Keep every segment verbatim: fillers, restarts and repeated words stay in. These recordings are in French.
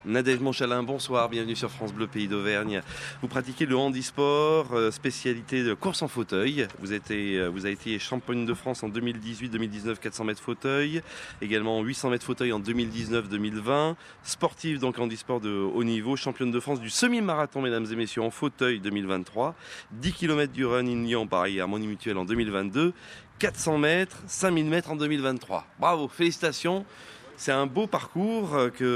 Nadège Montchalin, bonsoir, bienvenue sur France Bleu Pays d'Auvergne. Vous pratiquez le handisport, euh, spécialité de course en fauteuil. Vous, été, euh, vous avez été championne de France en deux mille dix-huit deux mille dix-neuf, quatre cents mètres fauteuil, également huit cents mètres fauteuil en deux mille dix-neuf deux mille vingt. Sportive donc handisport de haut niveau, championne de France du semi-marathon, mesdames et messieurs, en fauteuil deux mille vingt-trois, dix kilomètres du run in Lyon, pareil, à Harmonie Mutuelle en deux mille vingt-deux, quatre cents mètres, cinq mille mètres en deux mille vingt-trois. Bravo, félicitations. C'est un beau parcours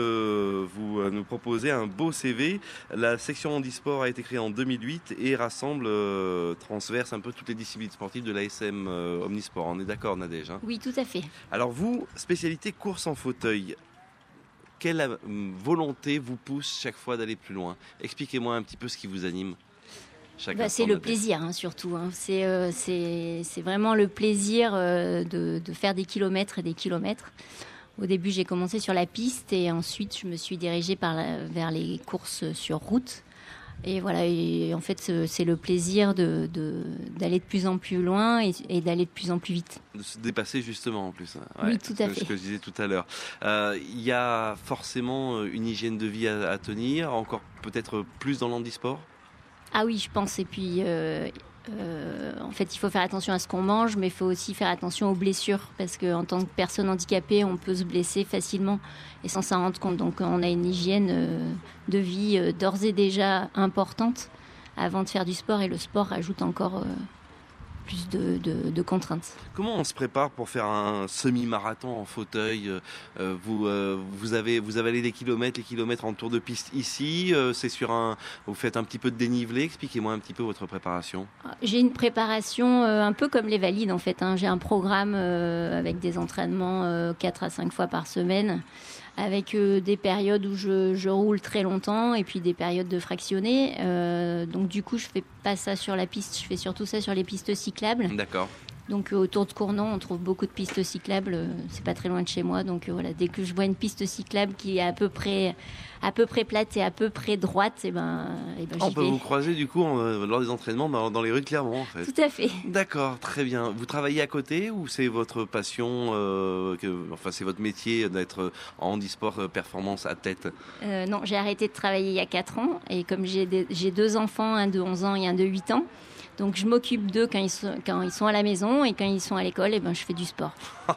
que vous nous proposez, un beau C V. La section handisport a été créée en deux mille huit et rassemble, euh, transverse un peu toutes les disciplines sportives de l'A S M euh, Omnisport. On est d'accord, Nadège, hein ? Oui, tout à fait. Alors vous, spécialité course en fauteuil. Quelle euh, volonté vous pousse chaque fois d'aller plus loin ? Expliquez-moi un petit peu ce qui vous anime. Bah, c'est le plaisir, hein, surtout. Hein. C'est, euh, c'est, c'est vraiment le plaisir euh, de, de faire des kilomètres et des kilomètres. Au début, j'ai commencé sur la piste et ensuite, je me suis dirigée par la, vers les courses sur route. Et voilà, et en fait, c'est le plaisir de, de, d'aller de plus en plus loin et, et d'aller de plus en plus vite. De se dépasser justement en plus. Ouais, oui, tout à fait. Ce que je disais tout à l'heure. Euh, il y a forcément une hygiène de vie à, à tenir, encore peut-être plus dans l'handisport ? Ah oui, je pense. Et puis... Euh, Euh, en fait, il faut faire attention à ce qu'on mange, mais il faut aussi faire attention aux blessures, parce qu'en tant que personne handicapée, on peut se blesser facilement et sans s'en rendre compte. Donc, on a une hygiène euh, de vie euh, d'ores et déjà importante avant de faire du sport, et le sport rajoute encore euh, plus de, de, de contraintes. Comment on se prépare pour faire un semi-marathon en fauteuil ? euh, vous, euh, vous, avez, vous avez allé des kilomètres, les kilomètres en tour de piste ici. Euh, c'est sur un, vous faites un petit peu de dénivelé. Expliquez-moi un petit peu votre préparation. J'ai une préparation euh, un peu comme les valides en fait. Hein. J'ai un programme euh, avec des entraînements euh, quatre à cinq fois par semaine, avec euh, des périodes où je, je roule très longtemps et puis des périodes de fractionnés. Euh, donc du coup, je fais pas ça sur la piste, je fais surtout ça sur les pistes cyclables. D'accord. Donc euh, autour de Cournon, on trouve beaucoup de pistes cyclables. Euh, c'est pas très loin de chez moi, donc euh, voilà. Dès que je vois une piste cyclable qui est à peu près, à peu près plate et à peu près droite, et ben, et ben on j'y peut vais. vous croiser du coup en, euh, lors des entraînements dans, dans les rues de Clermont, en fait. Tout à fait. D'accord, très bien. Vous travaillez à côté ou c'est votre passion, euh, que, enfin c'est votre métier d'être en handisport euh, performance athlète ? euh, Non, j'ai arrêté de travailler il y a quatre ans, et comme j'ai, des, j'ai deux enfants, un de onze ans et un de huit ans. Donc je m'occupe d'eux quand ils sont, quand ils sont à la maison, et quand ils sont à l'école, et ben, je fais du sport.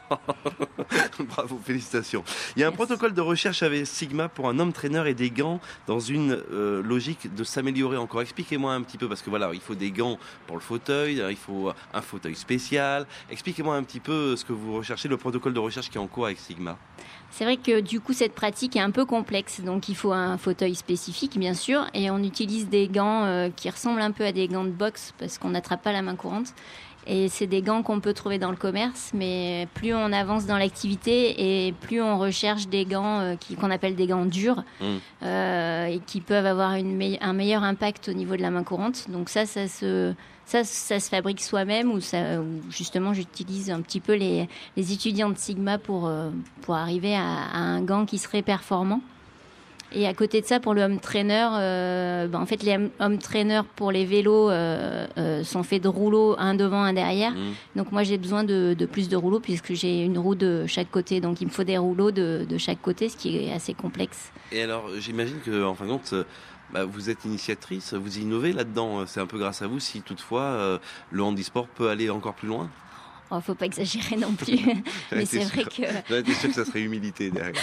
Bravo, félicitations. Il y a un Merci. protocole de recherche avec Sigma pour un homme traîneur et des gants dans une euh, logique de s'améliorer encore. Expliquez-moi un petit peu, parce que voilà, il faut des gants pour le fauteuil, il faut un fauteuil spécial. Expliquez-moi un petit peu ce que vous recherchez, le protocole de recherche qui est en cours avec Sigma. C'est vrai que du coup cette pratique est un peu complexe, donc il faut un fauteuil spécifique bien sûr, et on utilise des gants euh, qui ressemblent un peu à des gants de boxe parce qu'on n'attrape pas la main courante, et c'est des gants qu'on peut trouver dans le commerce, mais plus on avance dans l'activité et plus on recherche des gants euh, qui, qu'on appelle des gants durs, mmh. euh, et qui peuvent avoir une me- un meilleur impact au niveau de la main courante. Donc ça, ça se... Ça, ça se fabrique soi-même, ou, ça, ou justement j'utilise un petit peu les, les étudiants de Sigma pour, euh, pour arriver à, à un gant qui serait performant. Et à côté de ça, pour le home trainer, euh, ben en fait les home trainers pour les vélos euh, euh, sont faits de rouleaux, un devant, un derrière. Mmh. Donc moi j'ai besoin de, de plus de rouleaux puisque j'ai une roue de chaque côté. Donc il me faut des rouleaux de, de chaque côté, ce qui est assez complexe. Et alors j'imagine que en fin de compte, bah, vous êtes initiatrice, vous innovez là-dedans. C'est un peu grâce à vous si toutefois euh, le handisport peut aller encore plus loin. Oh, faut pas exagérer non plus. Mais c'est sûr. vrai que... J'étais sûr que ça serait humilité derrière.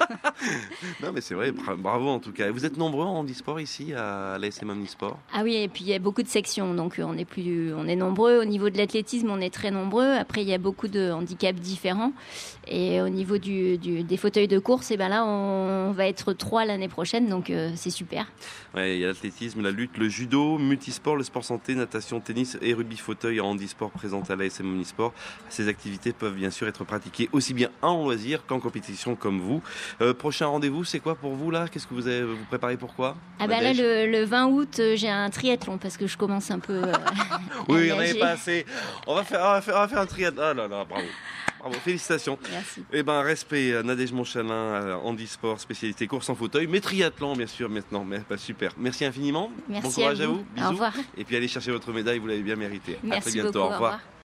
Non, mais c'est vrai, bravo en tout cas. Vous êtes nombreux en handisport ici à l'A S M Omnisport ? Ah oui, et puis il y a beaucoup de sections, donc on est, plus, on est nombreux. Au niveau de l'athlétisme, on est très nombreux. Après, il y a beaucoup de handicaps différents. Et au niveau du, du, des fauteuils de course, et ben là, on va être trois l'année prochaine, donc euh, c'est super. Ouais, il y a l'athlétisme, la lutte, le judo, multisport, le sport santé, natation, tennis et rugby fauteuil en handisport présente à l'A S M Omnisport. Ces activités peuvent bien sûr être pratiquées aussi bien en loisir qu'en compétition comme vous. Euh, prochain rendez-vous, c'est quoi pour vous là ? Qu'est-ce que vous avez, vous préparez pour quoi ? Ah bah là, le, le vingt août, euh, j'ai un triathlon parce que je commence un peu. Euh, oui, on n'avait pas assez. On va faire, on va faire, on va faire un triathlon. Ah là là, bravo. Bravo, félicitations. Merci. Eh ben, respect, Nadège Montchalin, handisport, spécialité course en fauteuil, mais triathlon, bien sûr, maintenant. Mais, bah, super. Merci infiniment. Merci bon courage à vous. à vous. Bisous. Au revoir. Et puis, allez chercher votre médaille, vous l'avez bien mérité. Merci à très bientôt. beaucoup. Au revoir. Au revoir.